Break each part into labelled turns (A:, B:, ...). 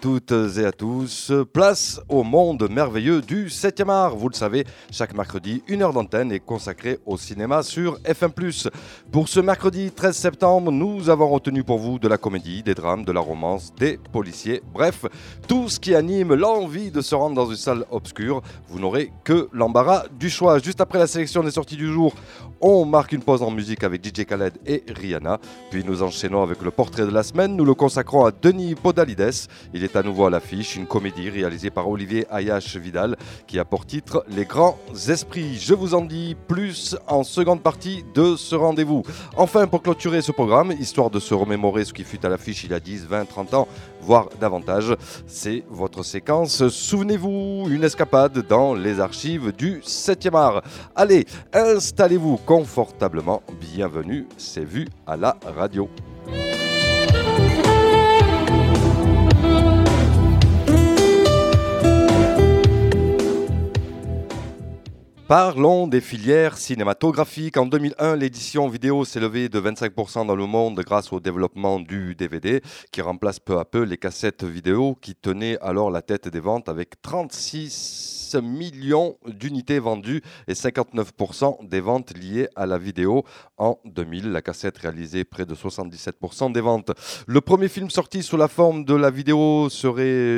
A: toutes et à tous. Place au monde merveilleux du 7e art. Vous le savez, chaque mercredi, 1 heure d'antenne est consacrée au cinéma sur FM+. Pour ce mercredi 13 septembre, nous avons retenu pour vous de la comédie, des drames, de la romance, des policiers. Bref, tout ce qui anime l'envie de se rendre dans une salle obscure. Vous n'aurez que l'embarras du choix. Juste après la sélection des sorties du jour, on marque une pause en musique avec DJ Khaled et Rihanna. Puis nous enchaînons avec le portrait de la semaine. Nous le consacrons à Denis Podalides. Il est à nouveau à l'affiche, une comédie réalisée par Olivier Ayache Vidal qui a pour titre Les Grands Esprits. Je vous en dis plus en seconde partie de ce rendez-vous. Enfin, pour clôturer ce programme, histoire de se remémorer ce qui fut à l'affiche il y a 10, 20, 30 ans, voire davantage, c'est votre séquence Souvenez-vous, une escapade dans les archives du 7e art. Allez, installez-vous confortablement, bienvenue, c'est vu à la radio. Parlons des filières cinématographiques. En 2001, l'édition vidéo s'est levée de 25% dans le monde grâce au développement du DVD qui remplace peu à peu les cassettes vidéo qui tenaient alors la tête des ventes avec 36 millions d'unités vendues et 59% des ventes liées à la vidéo. En 2000, la cassette réalisait près de 77% des ventes. Le premier film sorti sous la forme de la vidéo serait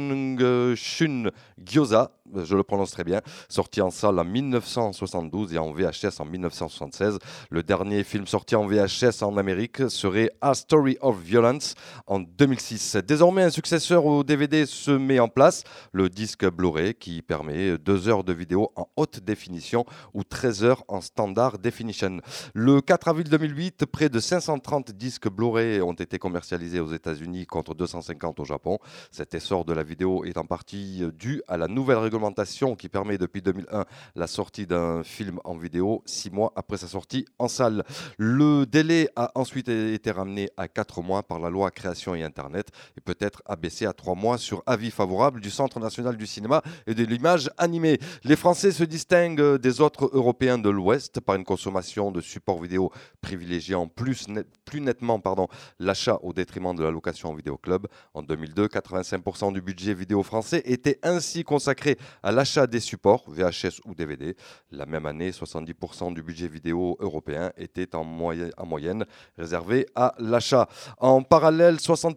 A: Shun Gyoza, je le prononce très bien, sorti en salle en 1972 et en VHS en 1976. Le dernier film sorti en VHS en Amérique serait A Story of Violence en 2006. Désormais, un successeur au DVD se met en place, le disque Blu-ray qui permet 2 heures de vidéo en haute définition ou 13 heures en standard definition. Le 4 avril 2008, près de 530 disques Blu-ray ont été commercialisés aux États-Unis contre 250 au Japon. Cet essor de la vidéo est en partie dû à la nouvelle réglementation qui permet depuis 2001 la sortie d'un film en vidéo 6 mois après sa sortie en salle. Le délai a ensuite été ramené à 4 mois par la loi Création et Internet et peut-être abaissé à 3 mois sur avis favorable du Centre national du cinéma et de l'image animée. Les Français se distinguent des autres Européens de l'Ouest par une consommation de supports vidéo privilégiant plus nettement l'achat au détriment de la location en vidéoclub. En 2002, 85% du budget vidéo français était ainsi consacré à l'achat des supports VHS ou DVD. La même année, 70% du budget vidéo européen était en moyenne réservé à l'achat. En parallèle,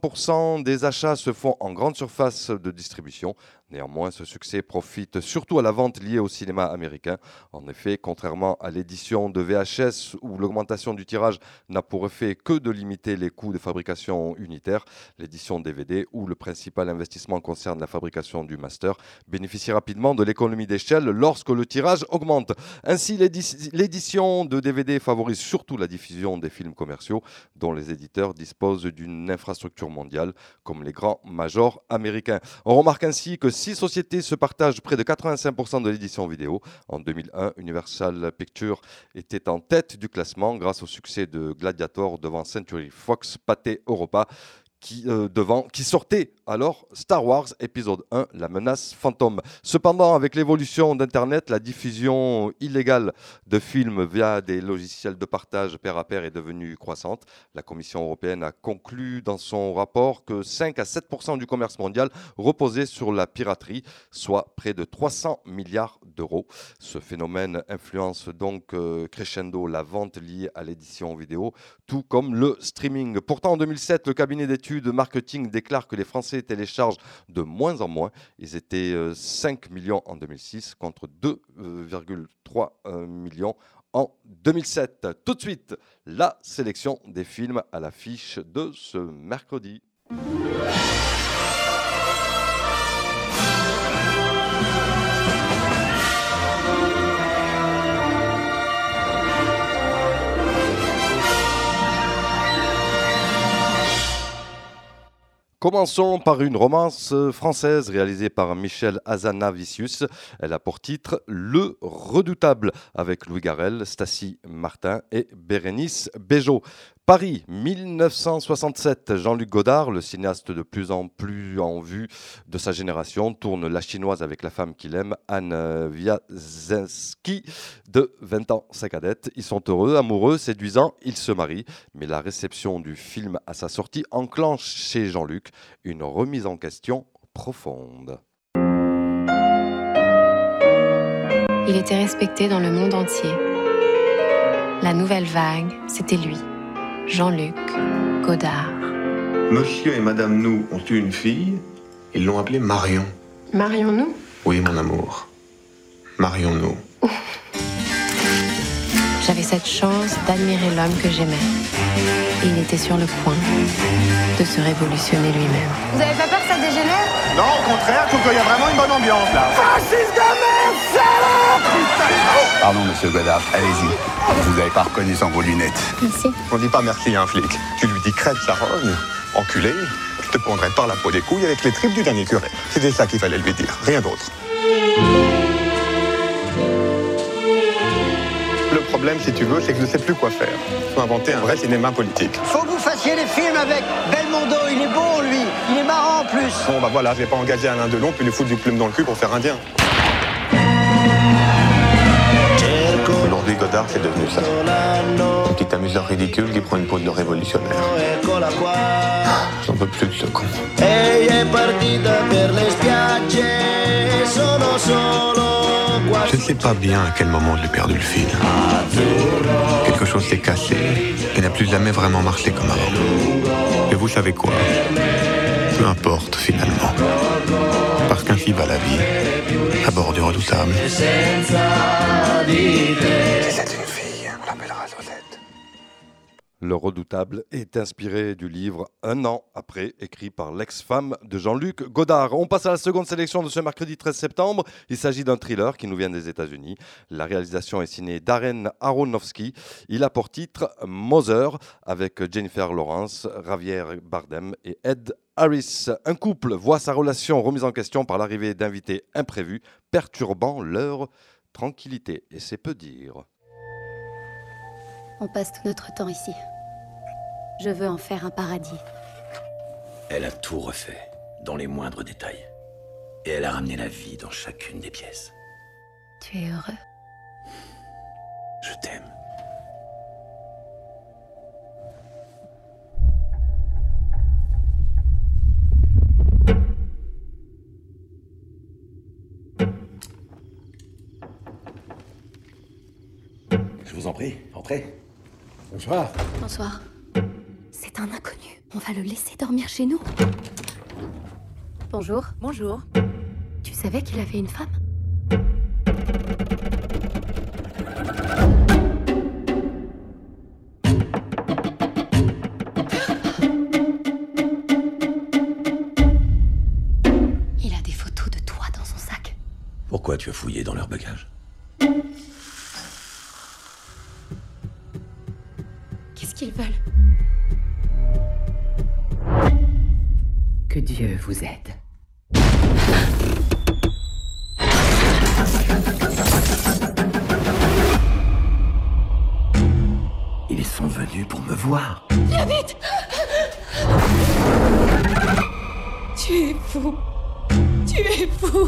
A: 60% des achats se font en grande surface de distribution. Néanmoins, ce succès profite surtout à la vente liée au cinéma américain. En effet, contrairement à l'édition de VHS où l'augmentation du tirage n'a pour effet que de limiter les coûts de fabrication unitaires, l'édition DVD où le principal investissement concerne la fabrication du master bénéficie rapidement de l'économie d'échelle lorsque le tirage augmente. Ainsi, l'édition de DVD favorise surtout la diffusion des films commerciaux dont les éditeurs disposent d'une infrastructure mondiale comme les grands majors américains. On remarque ainsi que 6 sociétés se partagent près de 85% de l'édition vidéo. En 2001, Universal Pictures était en tête du classement grâce au succès de Gladiator devant Century Fox, Pathé Europa, qui sortait alors Star Wars épisode 1, la menace fantôme. Cependant, avec l'évolution d'Internet, la diffusion illégale de films via des logiciels de partage pair à pair est devenue croissante. La Commission européenne a conclu dans son rapport que 5 à 7% du commerce mondial reposait sur la piraterie, soit près de 300 milliards d'euros. Ce phénomène influence donc crescendo la vente liée à l'édition vidéo, tout comme le streaming. Pourtant, en 2007, le cabinet d'études de marketing déclare que les Français téléchargent de moins en moins. Ils étaient 5 millions en 2006 contre 2,3 millions en 2007. Tout de suite, la sélection des films à l'affiche de ce mercredi. Commençons par une romance française réalisée par Michel Hazanavicius. Elle a pour titre Le Redoutable avec Louis Garrel, Stacy Martin et Bérénice Bejo. Paris, 1967. Jean-Luc Godard, le cinéaste de plus en plus en vue de sa génération, tourne La Chinoise avec la femme qu'il aime, Anne Wiazewski, de 20 ans, sa cadette. Ils sont heureux, amoureux, séduisants, ils se marient. Mais la réception du film à sa sortie enclenche chez Jean-Luc une remise en question profonde.
B: Il était respecté dans le monde entier. La nouvelle vague, c'était lui. Jean-Luc Godard.
C: Monsieur et Madame Nou ont eu une fille, ils l'ont appelée Marion.
B: Marions-nous ?
C: Oui, mon amour. Marions-nous.
B: J'avais cette chance d'admirer l'homme que j'aimais. Et il était sur le point de se révolutionner lui-même.
D: Vous avez pas peur que ça dégénère ?
E: Non, au contraire, je trouve qu'il y a vraiment une bonne ambiance là. Fasciste de merde, salope!
F: Pardon, monsieur Godard, allez-y. Vous n'avez pas reconnu sans vos lunettes.
B: Merci.
C: On dit pas merci à un flic. Tu lui dis crève sa rogne, enculé, je te prendrai par la peau des couilles avec les tripes du dernier curé. C'était ça qu'il fallait lui dire, rien d'autre. Le problème, si tu veux, c'est que je ne sais plus quoi faire. Il faut inventer un vrai cinéma politique.
G: Faut que vous fassiez les films avec Belmondo, il est bon lui, il est marrant en plus.
C: Bon, bah voilà, je vais pas engager Alain Delon puis lui foutre du plume dans le cul pour faire indien. Aujourd'hui, Godard, c'est devenu ça. Un petit amuseur ridicule qui prend une peau de révolutionnaire. J'en peux plus de ce con. Je ne sais pas bien à quel moment je l'ai perdu le fil. Quelque chose s'est cassé et n'a plus jamais vraiment marché comme avant. Et vous savez quoi ? Peu importe finalement. Parce qu'ainsi va la vie, à bord du Redoutable. C'est une fille, on l'appellera Josette.
A: Le Redoutable est inspiré du livre Un an après, écrit par l'ex-femme de Jean-Luc Godard. On passe à la seconde sélection de ce mercredi 13 septembre. Il s'agit d'un thriller qui nous vient des États-Unis. La réalisation est signée Darren Aronofsky. Il a pour titre Mother, avec Jennifer Lawrence, Javier Bardem et Ed Harris. Un couple voit sa relation remise en question par l'arrivée d'invités imprévus, perturbant leur tranquillité. Et c'est peu dire.
H: On passe tout notre temps ici. Je veux en faire un paradis.
I: Elle a tout refait, dans les moindres détails. Et elle a ramené la vie dans chacune des pièces.
H: Tu es heureux?
I: Je t'aime. Je vous en prie, entrez.
E: Bonsoir.
H: Bonsoir. C'est un inconnu. On va le laisser dormir chez nous. Bonjour.
D: Bonjour.
H: Tu savais qu'il avait une femme? Il a des photos de toi dans son sac.
I: Pourquoi tu as fouillé dans leur bagage?
H: Qu'est-ce qu'ils veulent?
J: Que Dieu vous aide.
I: Ils sont venus pour me voir.
H: Viens vite! Tu es fou. Tu es fou.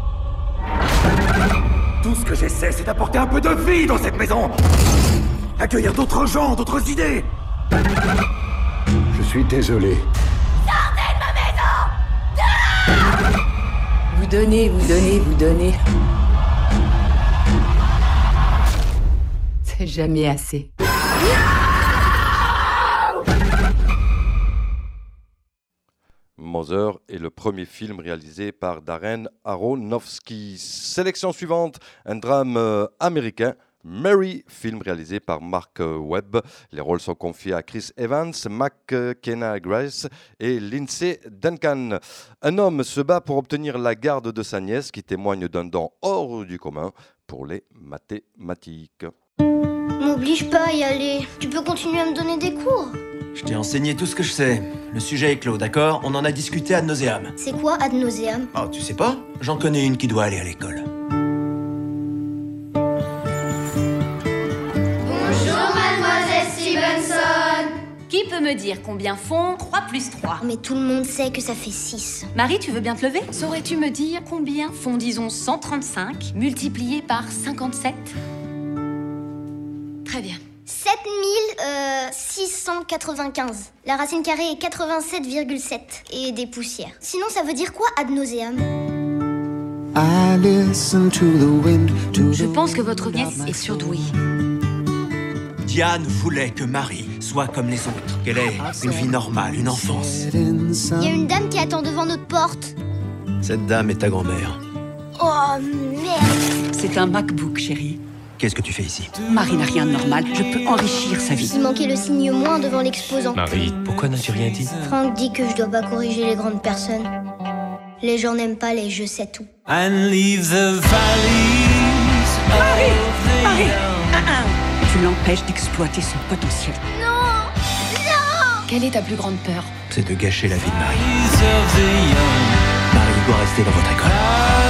I: Tout ce que j'essaie, c'est d'apporter un peu de vie dans cette maison. Accueillir d'autres gens, d'autres idées.
F: Je suis désolé.
H: Sortez de ma maison!
J: Vous donnez, vous donnez, vous donnez. C'est jamais assez.
A: Mother est le premier film réalisé par Darren Aronofsky. Sélection suivante, un drame américain, Mary, film réalisé par Mark Webb. Les rôles sont confiés à Chris Evans, McKenna Grace et Lindsay Duncan. Un homme se bat pour obtenir la garde de sa nièce qui témoigne d'un don hors du commun pour les mathématiques.
K: M'oblige pas à y aller. Tu peux continuer à me donner des cours.
L: Je t'ai enseigné tout ce que je sais. Le sujet est clos, d'accord? On en a discuté ad nauseam.
K: C'est quoi ad nauseam?
L: Oh, tu sais pas? J'en connais une qui doit aller à l'école.
K: Bonjour, mademoiselle Stevenson.
D: peut me dire combien font 3 plus 3?
K: Mais tout le monde sait que ça fait 6.
D: Marie, tu veux bien te lever? Saurais-tu me dire combien font, disons, 135 multiplié par 57? Très bien.
K: 7695. La racine carrée est 87,7 et des poussières. Sinon, ça veut dire quoi ad nauseam?
D: Je pense que votre nièce est surdouée.
L: Diane voulait que Marie soit comme les autres, qu'elle ait une vie normale, une enfance.
K: Il y a une dame qui attend devant notre porte.
L: Cette dame est ta grand-mère.
K: Oh merde!
J: C'est un MacBook, chérie.
L: Qu'est-ce que tu fais ici?
J: Marie n'a rien de normal. Je peux enrichir sa vie.
K: Il manquait le signe moins devant l'exposant.
M: Marie, pourquoi n'as-tu rien dit?
K: Franck dit que je dois pas corriger les grandes personnes. Les gens n'aiment pas les je sais tout.
J: Marie! Tu l'empêches d'exploiter son potentiel.
K: Non! Non!
D: Quelle est ta plus grande peur?
L: C'est de gâcher la vie de Marie. Marie doit rester dans votre école.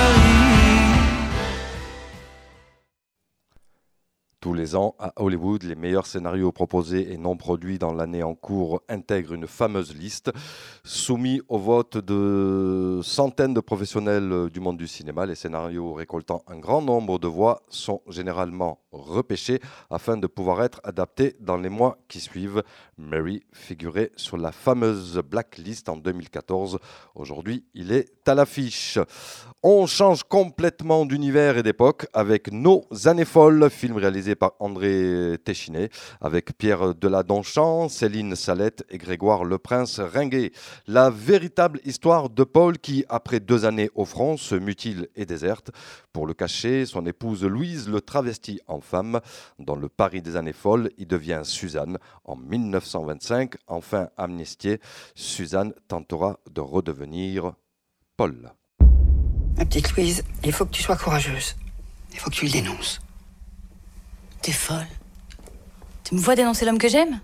A: Tous les ans, à Hollywood, les meilleurs scénarios proposés et non produits dans l'année en cours intègrent une fameuse liste. Soumis au vote de centaines de professionnels du monde du cinéma, les scénarios récoltant un grand nombre de voix sont généralement repêchés afin de pouvoir être adaptés dans les mois qui suivent. Mary figurait sur la fameuse Blacklist en 2014. Aujourd'hui, il est à l'affiche. On change complètement d'univers et d'époque avec Nos années folles, film réalisé par André Téchiné, avec Pierre Deladonchamp, Céline Salette et Grégoire Leprince Ringuet. La véritable histoire de Paul qui, après 2 années au front, se mutile et déserte. Pour le cacher, son épouse Louise le travestit en femme. Dans le Paris des années folles, il devient Suzanne. En 1925, enfin amnistiée, Suzanne tentera de redevenir Paul.
N: Ma petite Louise, il faut que tu sois courageuse. Il faut que tu le dénonces.
O: T'es folle. Tu me vois dénoncer l'homme que j'aime?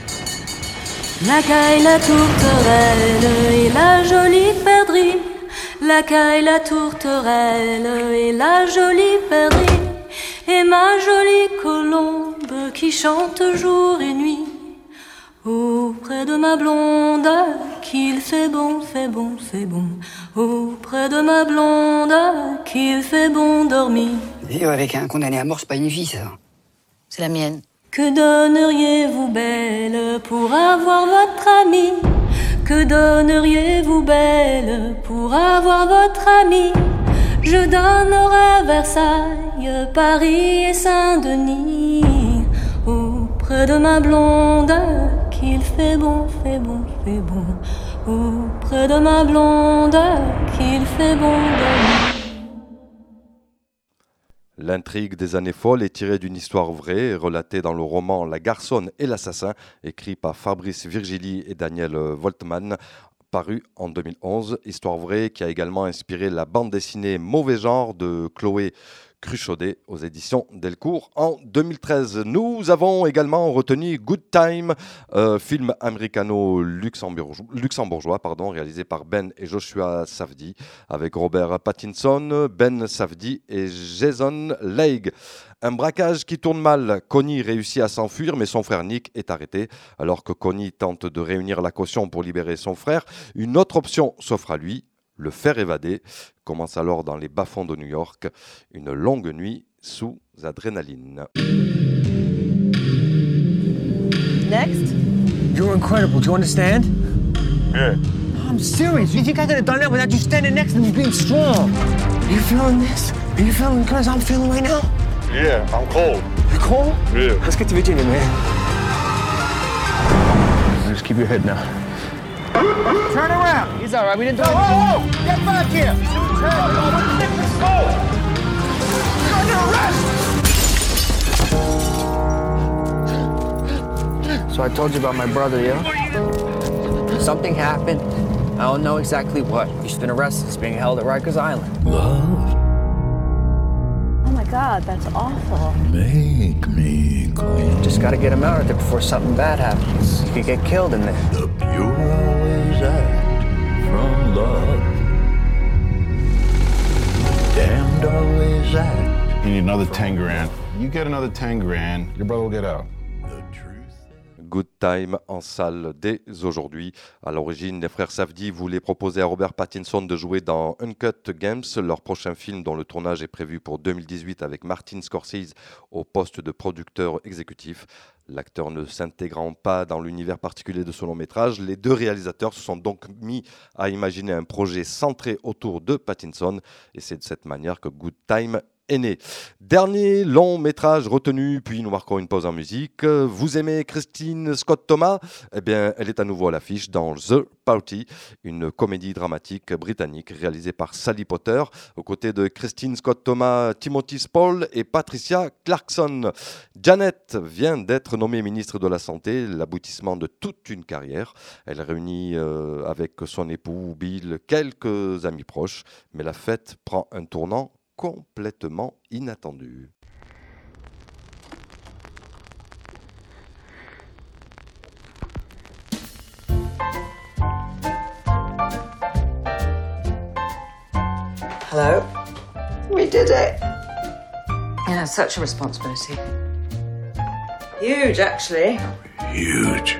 O: La caille, la tourterelle et la jolie perdrix. La caille, la tourterelle et la jolie perdrix. Et ma jolie colombe qui chante jour et nuit. Auprès de ma blonde, qu'il fait bon, fait bon, fait bon. Auprès de ma blonde, qu'il fait bon dormir.
N: Vivre avec un condamné à mort, c'est pas une vie, ça.
O: C'est la mienne. Que donneriez-vous, belle, pour avoir votre ami? Que donneriez-vous, belle, pour avoir votre ami? Je donnerais Versailles, Paris et Saint-Denis. Auprès de ma blonde, qu'il fait bon, fait bon, fait bon. Auprès de ma blonde, qu'il fait bon dormir.
A: L'intrigue des années folles est tirée d'une histoire vraie, relatée dans le roman La garçonne et l'assassin, écrit par Fabrice Virgili et Daniel Voltman, paru en 2011. Histoire vraie qui a également inspiré la bande dessinée Mauvais genre de Chloé Cruchaudet aux éditions Delcourt en 2013. Nous avons également retenu Good Time, film américano-luxembourgeois, réalisé par Ben et Joshua Safdie, avec Robert Pattinson, Ben Safdie et Jason Leigh. Un braquage qui tourne mal. Connie réussit à s'enfuir, mais son frère Nick est arrêté. Alors que Connie tente de réunir la caution pour libérer son frère, une autre option s'offre à lui, le faire évader. Commence alors dans les bas-fonds de New York une longue nuit sous adrénaline.
P: Next. You're incredible. Do you understand? Yeah. I'm serious. You think I could have done that without you standing next to me being strong? Are you feeling this? Are you feeling the cause I'm feeling right now?
Q: Yeah, I'm cold.
P: You're cold?
Q: Yeah.
P: Let's get to Virginia, man. Just keep your head now. Turn around. He's all right. We didn't do anything. Whoa, whoa! Get back here! Turn. Let's go! You're under arrest! So I told you about my brother, yeah? Something happened. I don't know exactly what. He's been arrested. He's being held at Rikers Island.
Q: Love.
O: Oh my God, that's awful.
Q: Make me clean.
P: Just gotta get him out of there before something bad happens. He could get killed in there.
Q: The pure always act from love. Damned always act.
R: You need another 10 grand. You get another 10 grand, your brother will get out.
A: Good Time en salle dès aujourd'hui. À l'origine, les frères Safdie voulaient proposer à Robert Pattinson de jouer dans Uncut Games, leur prochain film dont le tournage est prévu pour 2018 avec Martin Scorsese au poste de producteur exécutif. L'acteur ne s'intégrant pas dans l'univers particulier de ce long métrage, les deux réalisateurs se sont donc mis à imaginer un projet centré autour de Pattinson et c'est de cette manière que Good Time est né. Dernier long métrage retenu, puis nous marquons une pause en musique. Vous aimez Christine Scott Thomas ? Eh bien, elle est à nouveau à l'affiche dans The Party, une comédie dramatique britannique réalisée par Sally Potter, aux côtés de Christine Scott Thomas, Timothy Spall et Patricia Clarkson. Janet vient d'être nommée ministre de la Santé, l'aboutissement de toute une carrière. Elle réunit avec son époux Bill quelques amis proches, mais la fête prend un tournant complètement inattendu.
N: Hello? We did it!
J: Yeah, such a responsibility. Huge, actually.
F: Huge.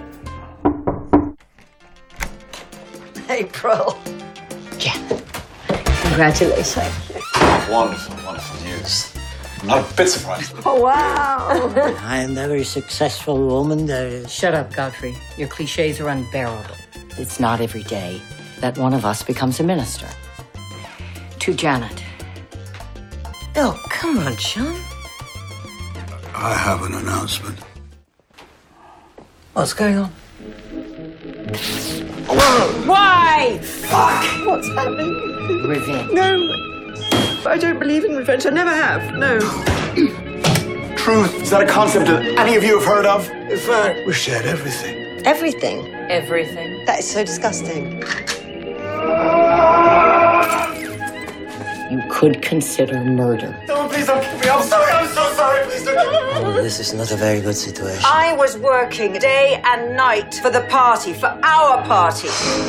N: April.
J: Yeah. Congratulations.
M: Wonderful, wonderful news. I'm not a bit surprised.
N: Oh, wow!
G: I am a very successful woman.
J: Shut up, Godfrey. Your cliches are unbearable. It's not every day that one of us becomes a minister. To Janet.
N: Oh, come on, Sean.
F: I have an announcement.
N: What's going on?
J: Why?
N: Fuck! What's happening?
J: Revenge.
N: No! I don't believe in revenge. I never have. No.
M: Truth. Is that a concept that any of you have heard of?
N: In fact,
F: We shared everything.
N: everything.
J: Everything.
N: That is so disgusting.
J: You could consider murder.
M: No, please don't kill me. I'm sorry. I'm so sorry. Please don't kill me.
G: Oh, this is not a very good situation.
J: I was working day and night for the party, for our party.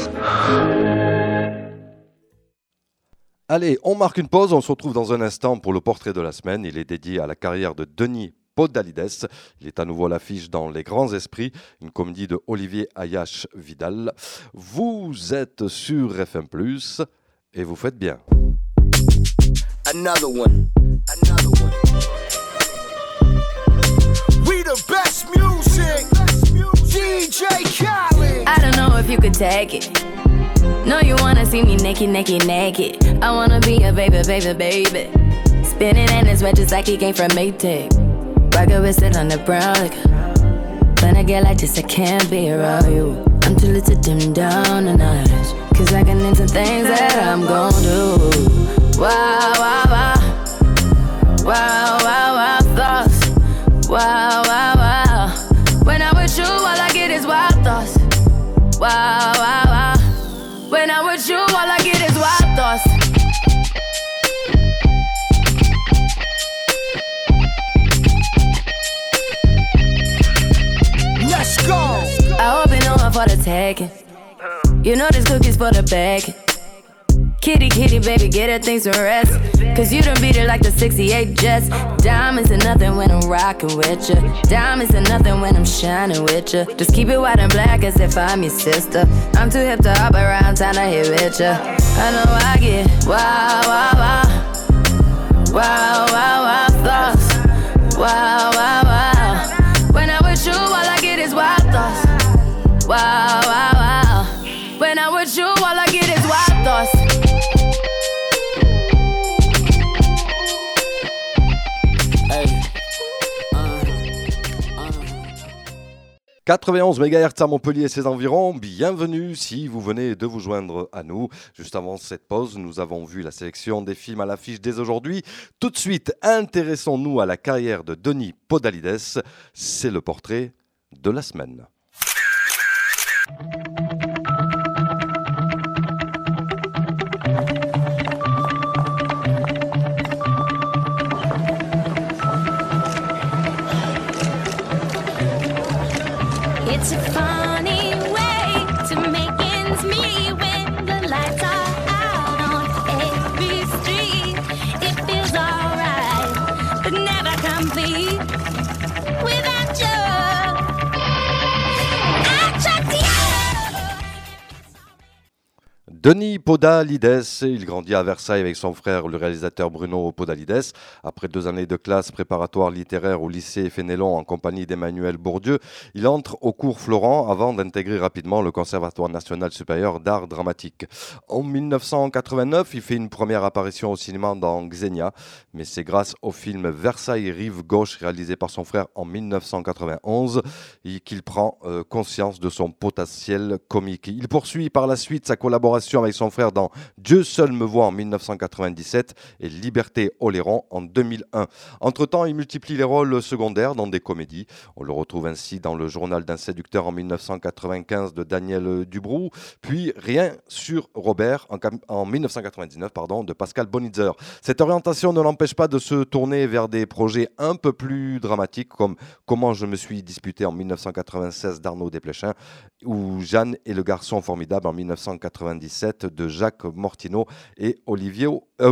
A: Allez, on marque une pause, on se retrouve dans un instant pour le portrait de la semaine. Il est dédié à la carrière de Denis Podalides. Il est à nouveau à l'affiche dans Les Grands Esprits, une comédie de Olivier Ayache Vidal. Vous êtes sur FM+, et vous faites bien.
E: Another one. Another one. We the best music. DJ Khaled.
B: I don't know if you could take it. No, you wanna see me naked, naked, naked. I wanna be a baby, baby, baby. Spinning in his red just like he came from Maytag. Rocket with it on the brown like when I get like this, I can't be around you. I'm too little to dim down the night, cause I can into things that I'm gon' do. Wow, wow, wow. Wow, wow, wow, thoughts. Wow, wow, wow. When I'm with you, all I get is wild thoughts. Wow, wow, wow. When I'm with you, all I get is wild thoughts.
E: Let's go.
B: I hope you know I'm for the taking. You know this cookie's for the bag. Kitty, kitty, baby, get her things to rest. Cause you done beat it like the 68 Jets. Diamonds are nothing when I'm rockin' with ya. Diamonds are nothing when I'm shining with ya. Just keep it white and black as if I'm your sister. I'm too hip to hop around town to hit with ya. I know I get wow, wow, wow. Wow, wow, wow, thoughts. Wow, wow, wow. When I'm with you, all I get is wild thoughts. Wow, wow, wow. When I'm with you, all I get is wild thoughts.
E: Hey.
A: 91 MHz à Montpellier et ses environs, bienvenue si vous venez de vous joindre à nous. Juste avant cette pause, nous avons vu la sélection des films à l'affiche dès aujourd'hui. Tout de suite, intéressons-nous à la carrière de Denis Podalides. C'est le portrait de la semaine.
R: It's a funny way to make ends meet when the lights are out on every street. It feels alright, but never complete without you.
A: Denis Podalides, il grandit à Versailles avec son frère, le réalisateur Bruno Podalides. Après 2 années de classe préparatoire littéraire au lycée Fénelon en compagnie d'Emmanuel Bourdieu, il entre au cours Florent avant d'intégrer rapidement le Conservatoire national supérieur d'art dramatique. En 1989, il fait une première apparition au cinéma dans Xenia, mais c'est grâce au film Versailles Rive Gauche réalisé par son frère en 1991 qu'il prend conscience de son potentiel comique. Il poursuit par la suite sa collaboration avec son frère dans Dieu seul me voit en 1997 et Liberté Oléron en 2001. Entre-temps, il multiplie les rôles secondaires dans des comédies. On le retrouve ainsi dans Le journal d'un séducteur en 1995 de Daniel Dubroux, puis Rien sur Robert en 1999 de Pascal Bonitzer. Cette orientation ne l'empêche pas de se tourner vers des projets un peu plus dramatiques comme Comment je me suis disputé en 1996 d'Arnaud Desplechin ou Jeanne et le garçon formidable en 1997 de Jacques Mortineau et Olivier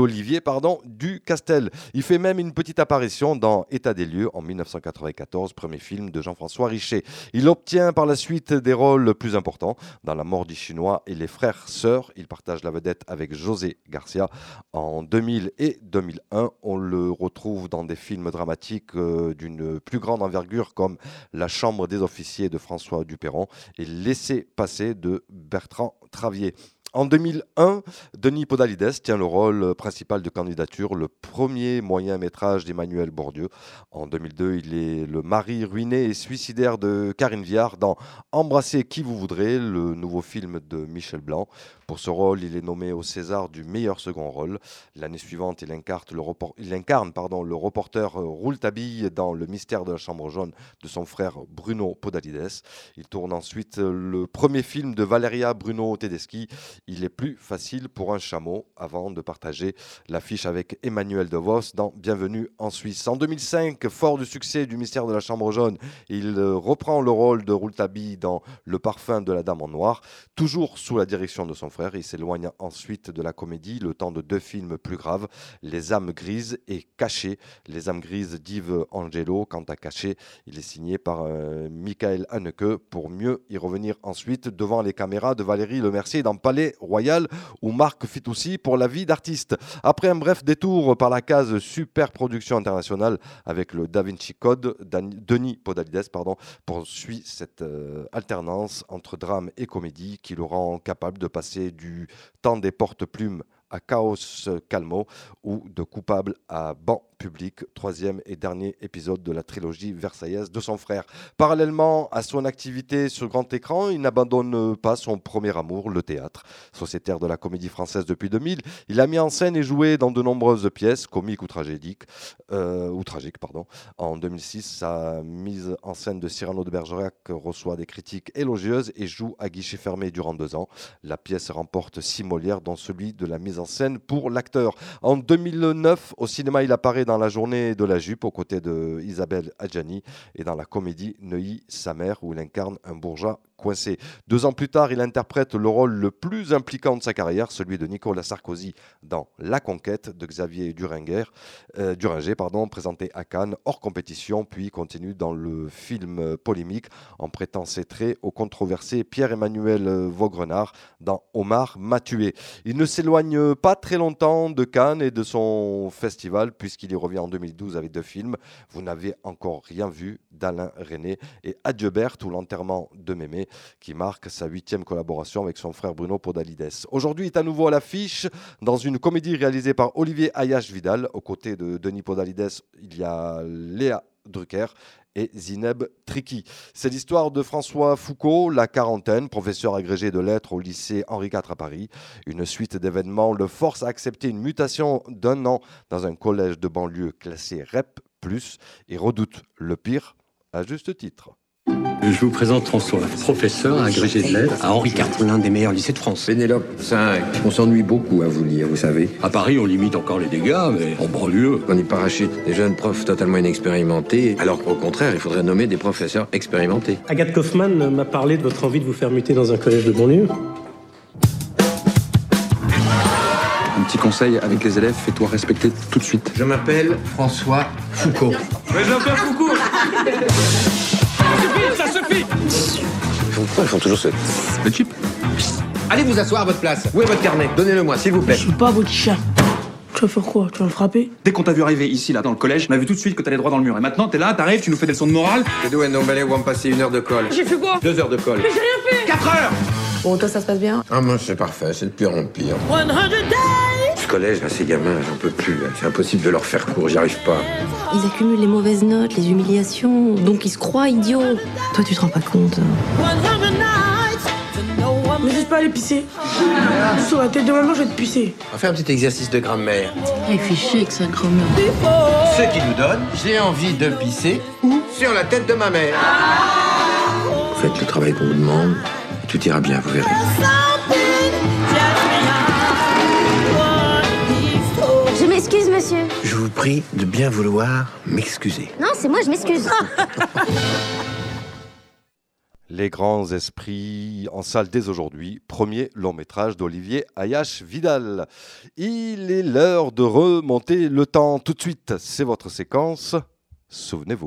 A: Ducastel. Il fait même une petite apparition dans État des lieux en 1994, premier film de Jean-François Richet. Il obtient par la suite des rôles plus importants dans La mort du Chinois et Les frères sœurs. Il partage la vedette avec José Garcia. En 2000 et 2001, on le retrouve dans des films dramatiques d'une plus grande envergure comme La chambre des officiers de François Dupeyron et Laissez-passer de Bertrand Travier. En 2001, Denis Podalides tient le rôle principal de candidature, le premier moyen-métrage d'Emmanuel Bourdieu. En 2002, il est le mari ruiné et suicidaire de Karine Viard dans Embrassez qui vous voudrez, le nouveau film de Michel Blanc. Pour ce rôle, il est nommé au César du meilleur second rôle. L'année suivante, il incarne le reporter Rouletabille dans Le mystère de la chambre jaune de son frère Bruno Podalides. Il tourne ensuite le premier film de Valeria Bruno Tedeschi, Il est plus facile pour un chameau, avant de partager l'affiche avec Emmanuel DeVos dans Bienvenue en Suisse. En 2005, fort du succès du mystère de la chambre jaune, il reprend le rôle de Rouletabille dans Le parfum de la dame en noir, toujours sous la direction de son frère. Il s'éloigne ensuite de la comédie, le temps de 2 films plus graves, Les âmes grises et Caché. Les âmes grises d'Yves Angelo, quant à Caché, il est signé par Michael Haneke pour mieux y revenir ensuite devant les caméras de Valérie Lemercier dans Palais Royal ou Marc Fitoussi pour La vie d'artiste. Après un bref détour par la case super production internationale avec le Da Vinci Code, Denis Podalides poursuit cette alternance entre drame et comédie qui le rend capable de passer du temps des porte-plumes à Chaos Calmo ou de Coupable à banc public, 3e et dernier épisode de la trilogie versaillaise de son frère. Parallèlement à son activité sur grand écran, il n'abandonne pas son premier amour, le théâtre. Sociétaire de la comédie française depuis 2000, il a mis en scène et joué dans de nombreuses pièces, comiques ou tragiques. En 2006, sa mise en scène de Cyrano de Bergerac reçoit des critiques élogieuses et joue à guichet fermé durant 2 ans. La pièce remporte 6 Molières, dont celui de la mise en scène pour l'acteur. En 2009, au cinéma, il apparaît dans La journée de la jupe aux côtés de Isabelle Adjani et dans la comédie Neuilly, sa mère, où il incarne un bourgeois coincé. 2 ans plus tard, il interprète le rôle le plus impliquant de sa carrière, celui de Nicolas Sarkozy dans La Conquête de Xavier Duringer, présenté à Cannes, hors compétition, puis continue dans le film polémique en prêtant ses traits au controversé Pierre-Emmanuel Vaugrenard dans Omar m'a tué. Il ne s'éloigne pas très longtemps de Cannes et de son festival, puisqu'il y revient en 2012 avec 2 films, Vous n'avez encore rien vu d'Alain René et Adieu Berthe ou l'enterrement de Mémé, qui marque sa 8e collaboration avec son frère Bruno Podalides. Aujourd'hui, il est à nouveau à l'affiche dans une comédie réalisée par Olivier Ayache-Vidal. Aux côtés de Denis Podalides, il y a Léa Drucker et Zineb Triki. C'est l'histoire de François Foucault, la quarantaine, professeur agrégé de lettres au lycée Henri IV à Paris. Une suite d'événements le force à accepter une mutation d'1 an dans un collège de banlieue classé REP+, et redoute le pire à juste titre.
S: Je vous présente François, professeur agrégé de lettres à Henri IV, l'un des meilleurs lycées de France.
T: Pénélope 5. On s'ennuie beaucoup à vous lire, vous savez.
S: À Paris, on limite encore les dégâts, mais en banlieue...
T: On y parachute des jeunes profs totalement inexpérimentés, alors qu'au contraire, il faudrait nommer des professeurs expérimentés.
U: Agathe Kaufmann m'a parlé de votre envie de vous faire muter dans un collège de banlieue.
V: Un petit conseil avec les élèves, fais-toi respecter tout de suite.
T: Je m'appelle François Foucault.
U: Mais je m'appelle Foucault.
T: Ça suffit. Pourquoi ils font toujours ce...
V: Le chip.
T: Allez vous asseoir à votre place. Où est votre carnet? Donnez-le-moi, s'il vous plaît.
C: Je suis pas votre chien. Tu vas faire quoi? Tu vas me frapper?
V: Dès qu'on t'a vu arriver ici, là, dans le collège, on a vu tout de suite que t'allais droit dans le mur. Et maintenant, t'es là, t'arrives, tu nous fais des leçons de morale.
T: Les deux Ndombele vont me passer 1 heure de colle.
C: J'ai fait quoi?
T: 2 heures de colle.
C: Mais j'ai rien fait!
V: 4 heures!
C: Bon, toi, ça se passe bien?
T: Ah, moi, c'est parfait, c'est de pire en pire.
C: 100 days!
T: Ce collège, là, ces gamins, j'en peux plus. Là. C'est impossible de leur faire court, j'y arrive pas.
O: Ils accumulent les mauvaises notes, les humiliations, donc ils se croient idiots. Toi, tu te rends pas compte.
C: 100 nights! Mais juste pas aller pisser. Sur la tête de maman, je vais te pisser.
T: On va faire un petit exercice de grammaire.
O: Réfléchis avec sa grand-mère.
T: Ce qui nous donne, j'ai envie de pisser ou sur la tête de ma mère. Faites le travail qu'on vous demande, et tout ira bien, vous verrez.
H: Je m'excuse, monsieur.
T: Je vous prie de bien vouloir m'excuser.
H: Non, c'est moi, je m'excuse.
A: Les grands esprits en salle dès aujourd'hui, premier long métrage d'Olivier Ayache Vidal. Il est l'heure de remonter le temps tout de suite. C'est votre séquence. Souvenez-vous.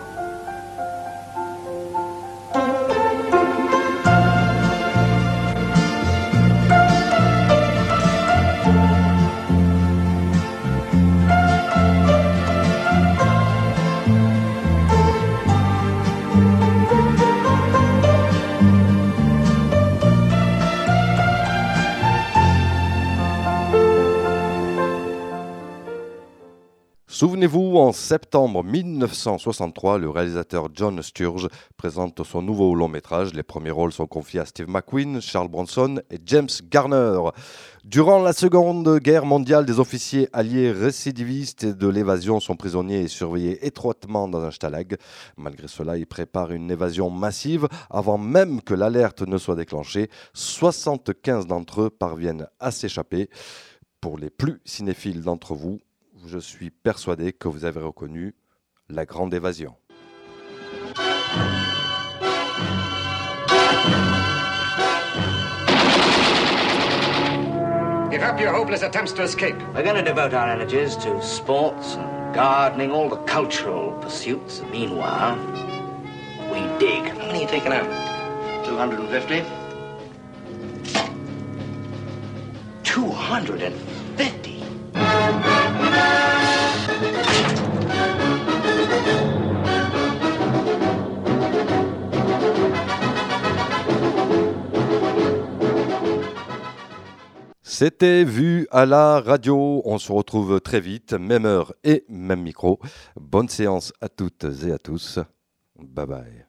A: Souvenez-vous, en septembre 1963, le réalisateur John Sturges présente son nouveau long-métrage. Les premiers rôles sont confiés à Steve McQueen, Charles Bronson et James Garner. Durant la Seconde Guerre mondiale, des officiers alliés récidivistes et de l'évasion sont prisonniers et surveillés étroitement dans un stalag. Malgré cela, ils préparent une évasion massive. Avant même que l'alerte ne soit déclenchée, 75 d'entre eux parviennent à s'échapper. Pour les plus cinéphiles d'entre vous, je suis persuadé que vous avez reconnu La Grande Évasion.
I: Give up your hopeless attempts to escape.
W: We're going to devote our energies to sports and gardening, all the cultural pursuits. Meanwhile, we dig. How many are you taking out? 250. 250?
A: C'était Vu à la radio. On se retrouve très vite, même heure et même micro. Bonne séance à toutes et à tous. Bye bye.